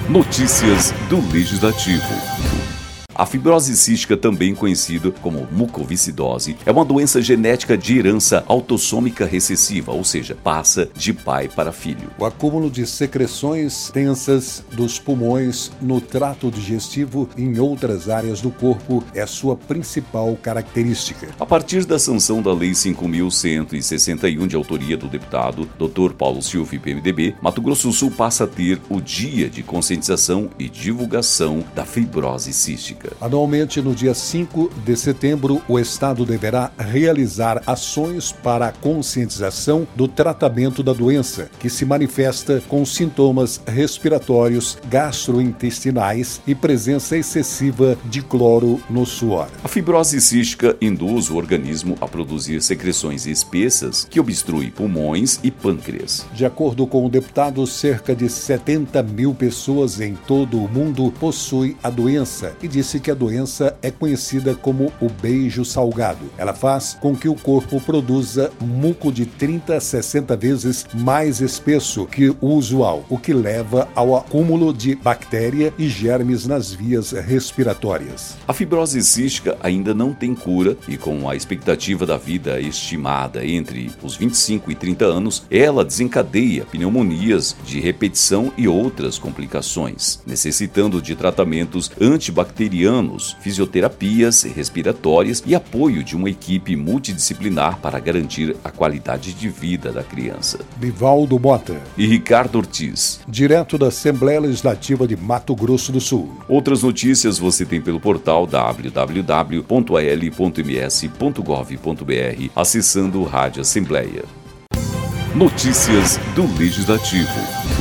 Notícias do Legislativo. A fibrose cística, também conhecida como mucoviscidose, é uma doença genética de herança autossômica recessiva, ou seja, passa de pai para filho. O acúmulo de secreções tensas dos pulmões no trato digestivo e em outras áreas do corpo é sua principal característica. A partir da sanção da Lei 5.161, de autoria do deputado Dr. Paulo Silva, PMDB, Mato Grosso do Sul passa a ter o Dia de Conscientização e Divulgação da Fibrose Cística. Anualmente, no dia 5 de setembro, o Estado deverá realizar ações para a conscientização do tratamento da doença, que se manifesta com sintomas respiratórios, gastrointestinais e presença excessiva de cloro no suor. A fibrose cística induz o organismo a produzir secreções espessas que obstruem pulmões e pâncreas. De acordo com o deputado, cerca de 70 mil pessoas em todo o mundo possuem a doença e disse que a doença é conhecida como o beijo salgado. Ela faz com que o corpo produza muco de 30 a 60 vezes mais espesso que o usual, o que leva ao acúmulo de bactéria e germes nas vias respiratórias. A fibrose cística ainda não tem cura e, com a expectativa da vida estimada entre os 25 e 30 anos, ela desencadeia pneumonias de repetição e outras complicações, necessitando de tratamentos antibacterianos, fisioterapias respiratórias e apoio de uma equipe multidisciplinar para garantir a qualidade de vida da criança. Bivaldo Mota e Ricardo Ortiz, direto da Assembleia Legislativa de Mato Grosso do Sul. Outras notícias você tem pelo portal www.al.ms.gov.br, acessando o Rádio Assembleia. Notícias do Legislativo.